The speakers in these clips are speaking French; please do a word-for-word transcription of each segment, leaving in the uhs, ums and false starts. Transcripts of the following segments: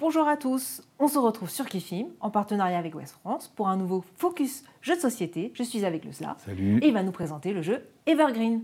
Bonjour à tous, on se retrouve sur Kifim en partenariat avec Ouest France pour un nouveau focus jeu de société. Je suis avec le Sla. Salut. Et il va nous présenter le jeu Evergreen.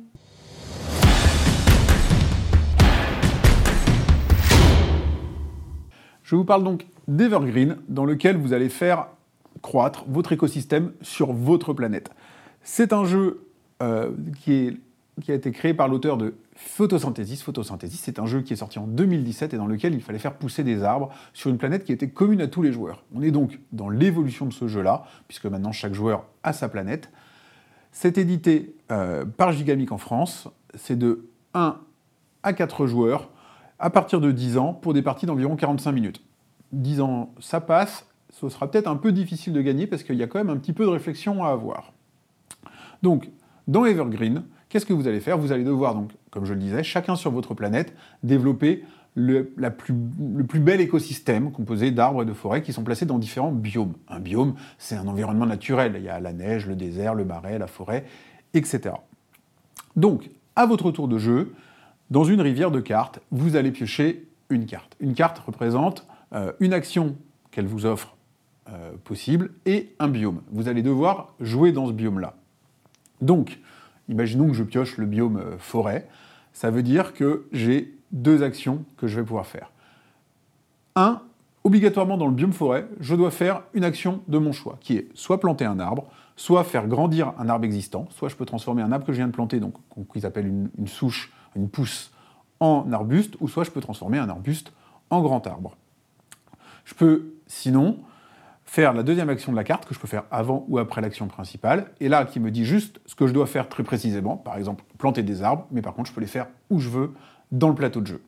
Je vous parle donc d'Evergreen, dans lequel vous allez faire croître votre écosystème sur votre planète. C'est un jeu euh, qui, est, qui a été créé par l'auteur de Photosynthesis. Photosynthesis, c'est un jeu qui est sorti en deux mille dix-sept et dans lequel il fallait faire pousser des arbres sur une planète qui était commune à tous les joueurs. On est donc dans l'évolution de ce jeu-là, puisque maintenant chaque joueur a sa planète. C'est édité euh, par Gigamic en France. C'est de un à quatre joueurs à partir de dix ans pour des parties d'environ quarante-cinq minutes. dix ans, ça passe. Ce sera peut-être un peu difficile de gagner parce qu'il y a quand même un petit peu de réflexion à avoir. Donc, dans Evergreen, qu'est-ce que vous allez faire ? Vous allez devoir, donc, comme je le disais, chacun sur votre planète, développer le, la plus, le plus bel écosystème composé d'arbres et de forêts qui sont placés dans différents biomes. Un biome, c'est un environnement naturel. Il y a la neige, le désert, le marais, la forêt, et cetera. Donc, à votre tour de jeu, dans une rivière de cartes, vous allez piocher une carte. Une carte représente euh, une action qu'elle vous offre euh, possible et un biome. Vous allez devoir jouer dans ce biome-là. Donc, imaginons que je pioche le biome euh, forêt. Ça veut dire que j'ai deux actions que je vais pouvoir faire. Un, obligatoirement dans le biome forêt, je dois faire une action de mon choix, qui est soit planter un arbre, soit faire grandir un arbre existant, soit je peux transformer un arbre que je viens de planter, donc qu'ils appellent une, une souche, une pousse, en arbuste, ou soit je peux transformer un arbuste en grand arbre. Je peux, sinon, faire la deuxième action de la carte, que je peux faire avant ou après l'action principale, et là, qui me dit juste ce que je dois faire très précisément, par exemple, planter des arbres, mais par contre, je peux les faire où je veux, dans le plateau de jeu.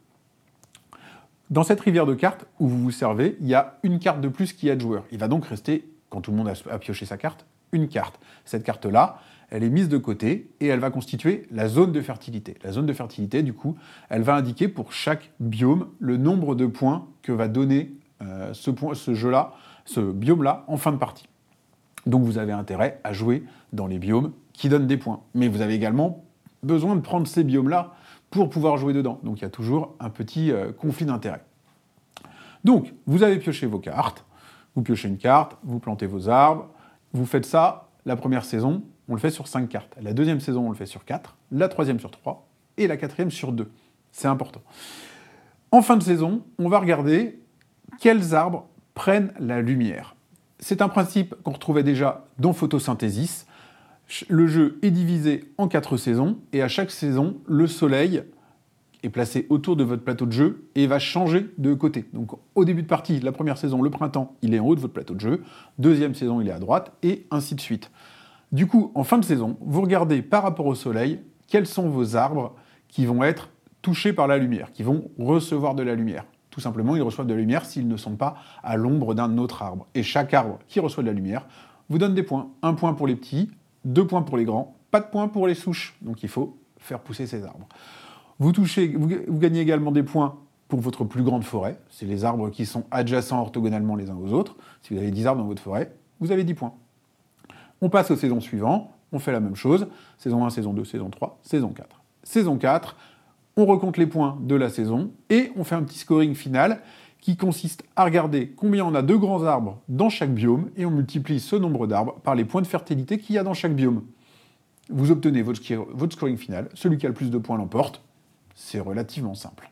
Dans cette rivière de cartes où vous vous servez, il y a une carte de plus qui aide joueur. Il va donc rester, quand tout le monde a pioché sa carte, une carte. Cette carte-là, elle est mise de côté et elle va constituer la zone de fertilité. La zone de fertilité, du coup, elle va indiquer pour chaque biome le nombre de points que va donner euh, ce, point, ce jeu-là, ce biome-là, en fin de partie. Donc vous avez intérêt à jouer dans les biomes qui donnent des points. Mais vous avez également besoin de prendre ces biomes-là pour pouvoir jouer dedans. Donc il y a toujours un petit euh, conflit d'intérêts. Donc, vous avez pioché vos cartes, vous piochez une carte, vous plantez vos arbres, vous faites ça, la première saison, on le fait sur cinq cartes. La deuxième saison, on le fait sur quatre, la troisième sur trois, et la quatrième sur deux. C'est important. En fin de saison, on va regarder quels arbres prennent la lumière. C'est un principe qu'on retrouvait déjà dans Photosynthesis. Le jeu est divisé en quatre saisons, et à chaque saison, le soleil est placé autour de votre plateau de jeu et va changer de côté. Donc au début de partie, la première saison, le printemps, il est en haut de votre plateau de jeu. Deuxième saison, il est à droite, et ainsi de suite. Du coup, en fin de saison, vous regardez par rapport au soleil, quels sont vos arbres qui vont être touchés par la lumière, qui vont recevoir de la lumière. Tout simplement, ils reçoivent de la lumière s'ils ne sont pas à l'ombre d'un autre arbre. Et chaque arbre qui reçoit de la lumière vous donne des points. Un point pour les petits, deux points pour les grands, pas de points pour les souches. Donc il faut faire pousser ces arbres. Vous, touchez, vous, vous gagnez également des points pour votre plus grande forêt. C'est les arbres qui sont adjacents orthogonalement les uns aux autres. Si vous avez dix arbres dans votre forêt, vous avez dix points. On passe aux saisons suivantes, on fait la même chose. Saison un, saison deux, saison trois, saison quatre. Saison quatre, on recompte les points de la saison et on fait un petit scoring final qui consiste à regarder combien on a de grands arbres dans chaque biome et on multiplie ce nombre d'arbres par les points de fertilité qu'il y a dans chaque biome. Vous obtenez votre, votre scoring final, celui qui a le plus de points l'emporte. C'est relativement simple.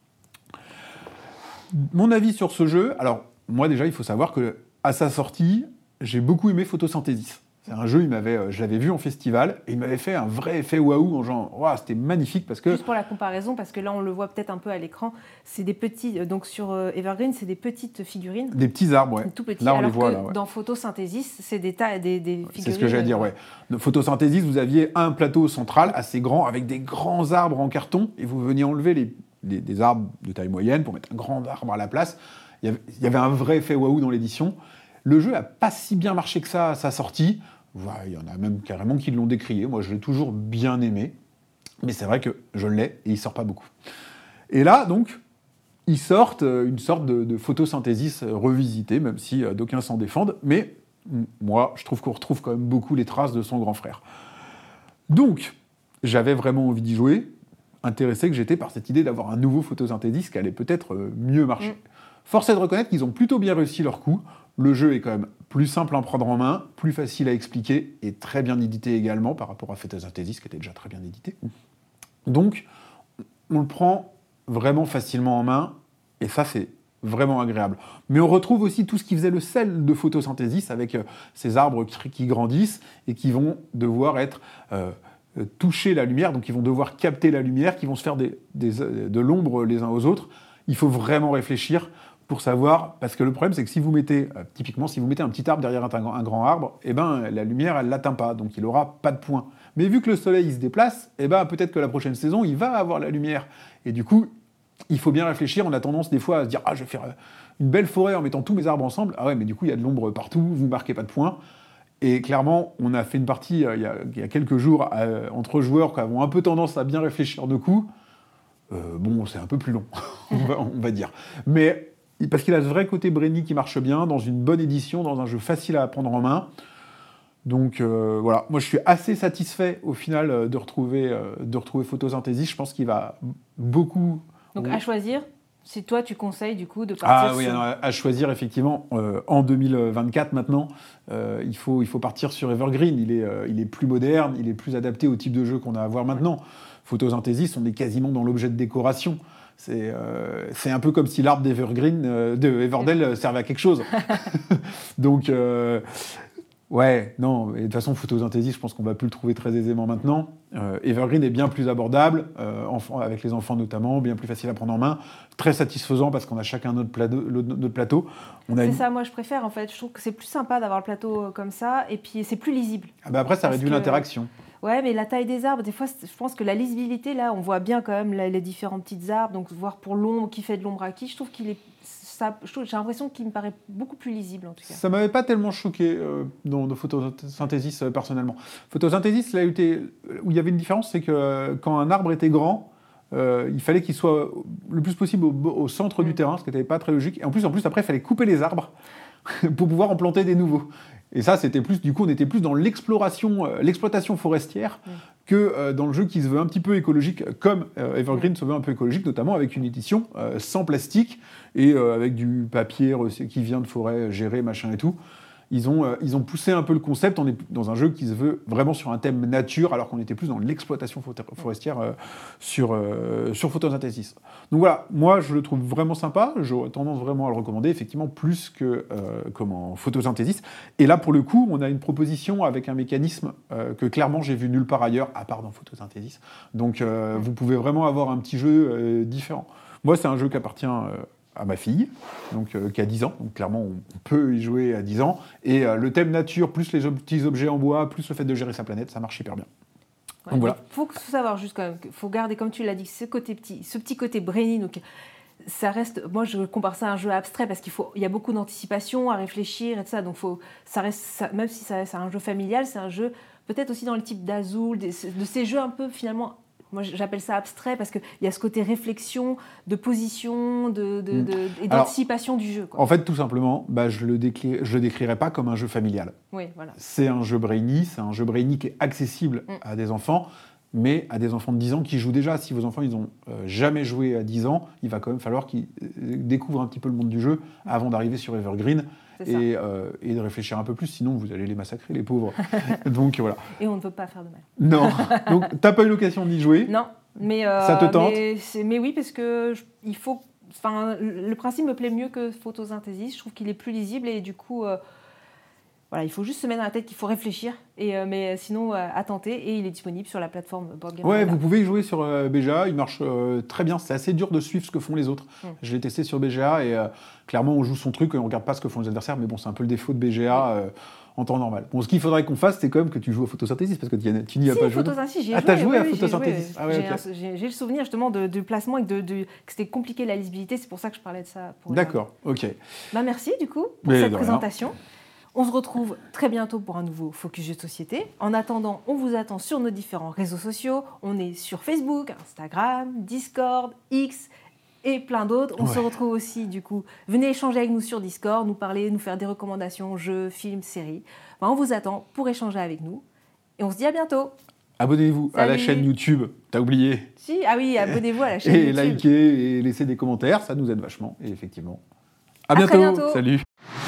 Mon avis sur ce jeu, alors moi déjà il faut savoir que à sa sortie, j'ai beaucoup aimé Photosynthesis. C'est un jeu, il m'avait, je l'avais vu en festival et il m'avait fait un vrai effet waouh en genre, wow, c'était magnifique parce que. Juste pour la comparaison, parce que là on le voit peut-être un peu à l'écran, c'est des petits, donc sur Evergreen, c'est des petites figurines. Des petits arbres, ouais. Tout petits. Là on alors les voit que là. Ouais. Dans Photosynthesis, c'est des tas, des, des figurines. C'est ce que j'allais dire, ouais. Dans Photosynthesis, vous aviez un plateau central assez grand avec des grands arbres en carton et vous veniez enlever les, les, des arbres de taille moyenne pour mettre un grand arbre à la place. Il y avait, il y avait un vrai effet waouh dans l'édition. Le jeu n'a pas si bien marché que ça à sa sortie. Ouais, il y en a même carrément qui l'ont décrié. Moi, je l'ai toujours bien aimé. Mais c'est vrai que je l'ai et il sort pas beaucoup. Et là, donc, ils sortent une sorte de, de Photosynthesis revisitée, même si euh, d'aucuns s'en défendent. Mais moi, je trouve qu'on retrouve quand même beaucoup les traces de son grand frère. Donc, j'avais vraiment envie d'y jouer, intéressé que j'étais par cette idée d'avoir un nouveau Photosynthesis qui allait peut-être euh, mieux marcher. Force est de reconnaître qu'ils ont plutôt bien réussi leur coup. Le jeu est quand même plus simple à prendre en main, plus facile à expliquer et très bien édité également par rapport à Photosynthesis qui était déjà très bien édité. Donc, on le prend vraiment facilement en main et ça, c'est vraiment agréable. Mais on retrouve aussi tout ce qui faisait le sel de Photosynthesis avec euh, ces arbres qui, qui grandissent et qui vont devoir être euh, toucher la lumière, donc ils vont devoir capter la lumière, qui vont se faire des, des, de l'ombre les uns aux autres. Il faut vraiment réfléchir pour savoir, parce que le problème c'est que si vous mettez, euh, typiquement si vous mettez un petit arbre derrière un, un grand arbre, eh ben, la lumière elle l'atteint pas, donc il aura pas de point. Mais vu que le soleil il se déplace, eh ben, peut-être que la prochaine saison il va avoir la lumière. Et du coup, il faut bien réfléchir, on a tendance des fois à se dire « Ah, je vais faire une belle forêt en mettant tous mes arbres ensemble. » Ah ouais, mais du coup il y a de l'ombre partout, vous marquez pas de point. Et clairement, on a fait une partie euh, il, y a, il y a quelques jours euh, entre joueurs qui avons un peu tendance à bien réfléchir de coups. Euh, bon, c'est un peu plus long, on, va, on va dire. Mais parce qu'il a ce vrai côté Brainy qui marche bien, dans une bonne édition, dans un jeu facile à prendre en main. Donc euh, voilà, moi je suis assez satisfait au final de retrouver, euh, de retrouver Photosynthesis. Je pense qu'il va beaucoup... Donc à choisir, si toi tu conseilles du coup de partir Ah oui, sur... alors, à choisir effectivement, euh, en deux mille vingt-quatre maintenant, euh, il, faut, il faut partir sur Evergreen. Il est, euh, il est plus moderne, il est plus adapté au type de jeu qu'on a à voir maintenant. Photosynthesis, on est quasiment dans l'objet de décoration. C'est, euh, c'est un peu comme si l'arbre d'Evergreen, euh, de Everdell euh, servait à quelque chose. Donc, euh, ouais, non, et de toute façon, Photosynthesis, je pense qu'on va plus le trouver très aisément maintenant. Euh, Evergreen est bien plus abordable, euh, enfant, avec les enfants notamment, bien plus facile à prendre en main, très satisfaisant parce qu'on a chacun notre plateau. Notre plateau. On a c'est une... ça, moi je préfère en fait. Je trouve que c'est plus sympa d'avoir le plateau comme ça, et puis c'est plus lisible. Ah bah après, ça Parce réduit que... l'interaction. Ouais, mais la taille des arbres, des fois, je pense que la lisibilité, là, on voit bien quand même les, les différents petits arbres, donc voir pour l'ombre, qui fait de l'ombre à qui, je trouve qu'il est... Ça, je trouve, j'ai l'impression qu'il me paraît beaucoup plus lisible, en tout cas. Ça m'avait pas tellement choqué euh, dans, dans Photosynthesis, euh, personnellement. Photosynthesis, là où, où il y avait une différence, c'est que euh, quand un arbre était grand, euh, il fallait qu'il soit le plus possible au, au centre mmh. du terrain, ce qui n'était pas très logique. Et en plus, en plus, après, il fallait couper les arbres pour pouvoir en planter des nouveaux. Et ça, c'était plus, du coup, on était plus dans l'exploration, euh, l'exploitation forestière mmh. que euh, dans le jeu qui se veut un petit peu écologique, comme euh, Evergreen mmh. se veut un peu écologique, notamment avec une édition euh, sans plastique et euh, avec du papier qui vient de forêt géré, machin et tout. Ils ont, euh, ils ont poussé un peu le concept. On est dans un jeu qui se veut vraiment sur un thème nature, alors qu'on était plus dans l'exploitation forestière euh, sur, euh, sur Photosynthesis. Donc voilà, moi je le trouve vraiment sympa. J'aurais tendance vraiment à le recommander, effectivement, plus que euh, comment, Photosynthesis. Et là, pour le coup, on a une proposition avec un mécanisme euh, que clairement j'ai vu nulle part ailleurs, à part dans Photosynthesis. Donc euh, vous pouvez vraiment avoir un petit jeu euh, différent. Moi, c'est un jeu qui appartient... Euh, à ma fille, donc, euh, qui a dix ans, donc clairement on peut y jouer à dix ans, et euh, le thème nature, plus les ob- petits objets en bois, plus le fait de gérer sa planète, ça marche hyper bien. Ouais, donc voilà. Il faut savoir juste quand même, il faut garder, comme tu l'as dit, ce, côté petit, ce petit côté brainy, donc ça reste, moi je compare ça à un jeu abstrait, parce qu'il faut, il y a beaucoup d'anticipation, à réfléchir, et tout ça, donc faut, ça reste, ça, même si ça reste un jeu familial, c'est un jeu peut-être aussi dans le type d'Azul, de, de ces jeux un peu finalement... Moi, j'appelle ça abstrait parce qu'il y a ce côté réflexion, de position, de, de, de, et d'anticipation du jeu. Quoi. En fait, tout simplement, bah, je ne le, décri- je le décrirais pas comme un jeu familial. Oui, voilà. C'est un jeu brainy, c'est un jeu brainy qui est accessible mm. à des enfants, mais à des enfants de dix ans qui jouent déjà. Si vos enfants ils n'ont euh, jamais joué à dix ans, il va quand même falloir qu'ils euh, découvrent un petit peu le monde du jeu avant d'arriver sur Evergreen. Et, euh, et de réfléchir un peu plus, sinon vous allez les massacrer, les pauvres. Donc voilà. Et on ne veut pas faire de mal. Non. Donc t'as pas eu l'occasion d'y jouer. Non, mais euh, ça te tente. Mais, c'est, mais oui, parce que je, il faut. Enfin, le principe me plaît mieux que Photosynthesis. Je trouve qu'il est plus lisible et du coup, euh, voilà, il faut juste se mettre dans la tête qu'il faut réfléchir. Et euh, mais sinon, euh, à tenter. Et il est disponible sur la plateforme Board Game Ouais, Arena. vous pouvez y jouer sur euh, B G A. Il marche euh, très bien. C'est assez dur de suivre ce que font les autres. Mm. Je l'ai testé sur B G A et euh, clairement, on joue son truc et on regarde pas ce que font les adversaires. Mais bon, c'est un peu le défaut de B G A. Euh, en temps normal. Bon, ce qu'il faudrait qu'on fasse, c'est quand même que tu joues à Photosynthesis, parce que tu n'y as si, pas joué. Photosynthesis, j'ai ah, joué. t'as joué oui, à oui, Photosynthesis. Ah, ouais, j'ai, okay. un, j'ai, j'ai le souvenir justement de, du placement et de, de, que c'était compliqué la lisibilité. C'est pour ça que je parlais de ça. Pour D'accord, ok. Bah, merci du coup pour Mais cette présentation. Rien. On se retrouve très bientôt pour un nouveau Focus Jeux de Société. En attendant, on vous attend sur nos différents réseaux sociaux. On est sur Facebook, Instagram, Discord, X et plein d'autres. On ouais. se retrouve aussi, du coup, venez échanger avec nous sur Discord, nous parler, nous faire des recommandations, jeux, films, séries. Enfin, on vous attend pour échanger avec nous. Et on se dit à bientôt. Abonnez-vous Salut. à la chaîne YouTube. T'as oublié. Si, ah oui, abonnez-vous à la chaîne et YouTube. Et likez et laissez des commentaires, ça nous aide vachement. Et effectivement, À, À très bientôt. bientôt. Salut.